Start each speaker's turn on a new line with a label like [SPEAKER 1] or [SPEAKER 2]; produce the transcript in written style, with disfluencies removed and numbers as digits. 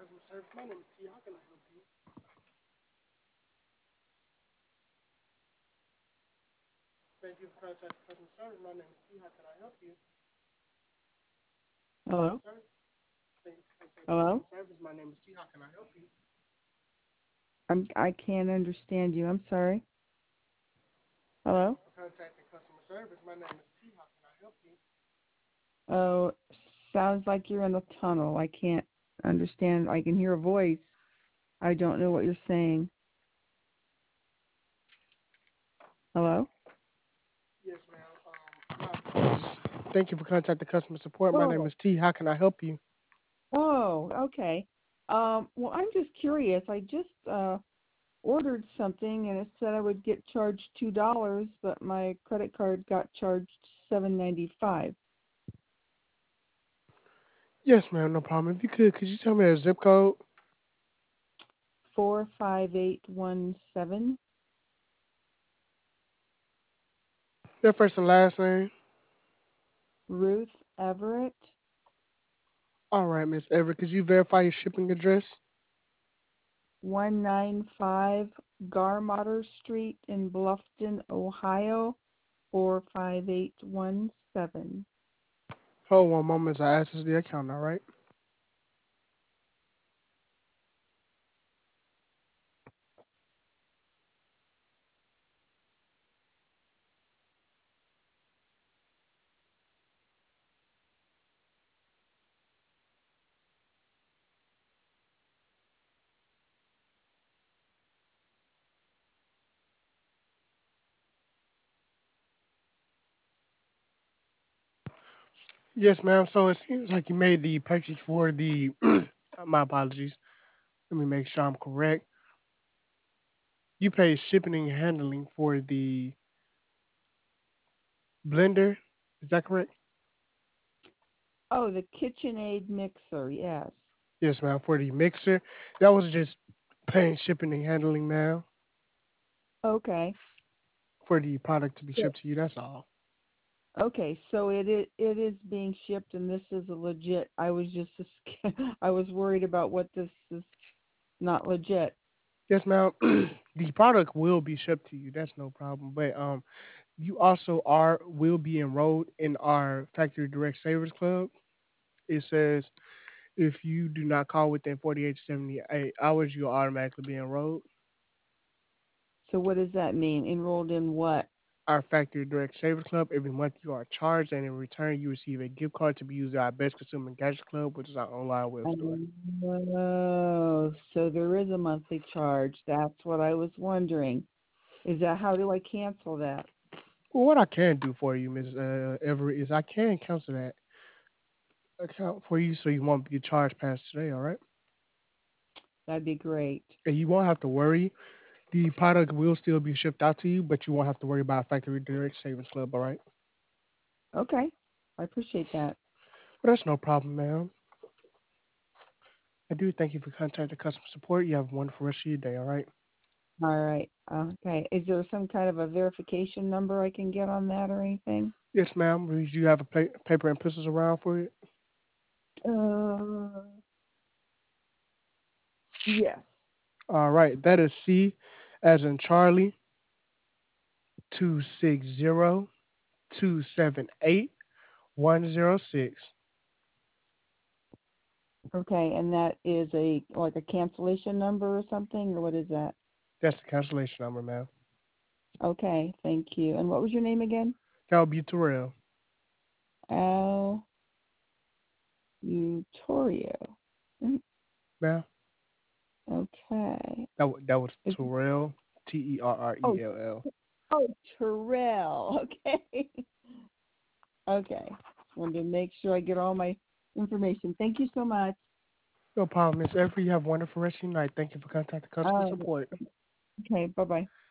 [SPEAKER 1] customer service. My name is T. How can I help you? Thank you for contacting customer service. My name is T. How can I help you?
[SPEAKER 2] Hello?
[SPEAKER 1] Sir, thank you for contacting
[SPEAKER 2] Hello?
[SPEAKER 1] customer service. My name is T. How can I help you?
[SPEAKER 2] I can't understand you. I'm sorry.
[SPEAKER 1] Thank
[SPEAKER 2] Hello?
[SPEAKER 1] you for contacting customer service. My name is T. How can I help you?
[SPEAKER 2] Oh, sounds like you're in the tunnel. I can't understand. I can hear a voice. I don't know what you're saying. Hello?
[SPEAKER 1] Yes, ma'am. Thank you for contacting customer support. My name
[SPEAKER 2] Oh.
[SPEAKER 1] is T. How can I help you?
[SPEAKER 2] Oh, okay. Well, I'm just curious. I just ordered something and it said I would get charged $2, but my credit card got charged $7.95.
[SPEAKER 1] Yes, ma'am. No problem. If you could you tell me the zip code?
[SPEAKER 2] 45817.
[SPEAKER 1] Your first and last name?
[SPEAKER 2] Ruth Everett.
[SPEAKER 1] All right, Miss Everett. Could you verify your shipping address?
[SPEAKER 2] 195 Garmotter Street in Bluffton, Ohio, 45817.
[SPEAKER 1] Hold one moment as I access the account. All right. Yes, ma'am. So it seems like you made the purchase for the. My apologies. Let me make sure I'm correct. You paid shipping and handling for the blender. Is that correct?
[SPEAKER 2] Oh, the KitchenAid mixer, yes.
[SPEAKER 1] Yes, ma'am. For the mixer, that was just paying shipping and handling, ma'am.
[SPEAKER 2] Okay.
[SPEAKER 1] For the product to be
[SPEAKER 2] So,
[SPEAKER 1] shipped to you. That's all.
[SPEAKER 2] okay, so it is being shipped and this is a legit. I was just I was worried about what this is not legit.
[SPEAKER 1] Yes, ma'am. The product will be shipped to you. That's no problem. But you also are will be enrolled in our Factory Direct Savers Club. It says if you do not call within 48 to 78 hours, you'll automatically be enrolled.
[SPEAKER 2] So what does that mean? Enrolled in what?
[SPEAKER 1] Our Factory Direct Savers Club, every month you are charged, and in return, you receive a gift card to be used at our Best Consumer Gadget Club, which is our online web store.
[SPEAKER 2] Oh, so there is a monthly charge. That's what I was wondering. Is that how do I cancel that?
[SPEAKER 1] Well, what I can do for you, Ms. Everett, is I can cancel that account for you so you won't be charged past today, all right?
[SPEAKER 2] That'd be great.
[SPEAKER 1] And you won't have to worry. The product will still be shipped out to you, but you won't have to worry about Factory Direct Savings Club, all right?
[SPEAKER 2] Okay. I appreciate that.
[SPEAKER 1] But that's no problem, ma'am. I do thank you for contacting customer support. You have a wonderful rest of your day, all right?
[SPEAKER 2] All right. Okay. Is there some kind of a verification number I can get on that or anything?
[SPEAKER 1] Yes, ma'am. Do you have a paper and pencils around for it?
[SPEAKER 2] Uh, yes.
[SPEAKER 1] All right. That is C as in Charlie, 260-278-106.
[SPEAKER 2] Okay, and that is a like a cancellation number or something, or what is that?
[SPEAKER 1] That's the cancellation number, ma'am.
[SPEAKER 2] Okay, thank you. And what was your name again?
[SPEAKER 1] That would be Terrell.
[SPEAKER 2] Al Utorio. Mm,
[SPEAKER 1] Ma'am?
[SPEAKER 2] okay.
[SPEAKER 1] That was
[SPEAKER 2] Is,
[SPEAKER 1] Terrell,
[SPEAKER 2] oh,
[SPEAKER 1] Terrell.
[SPEAKER 2] oh, Terrell. Okay. Okay. Just wanted to make sure I get all my information. Thank you so much.
[SPEAKER 1] No problem, Miss Everett. You have a wonderful rest of your night. Thank you for contacting customer
[SPEAKER 2] Uh,
[SPEAKER 1] support.
[SPEAKER 2] okay, bye bye.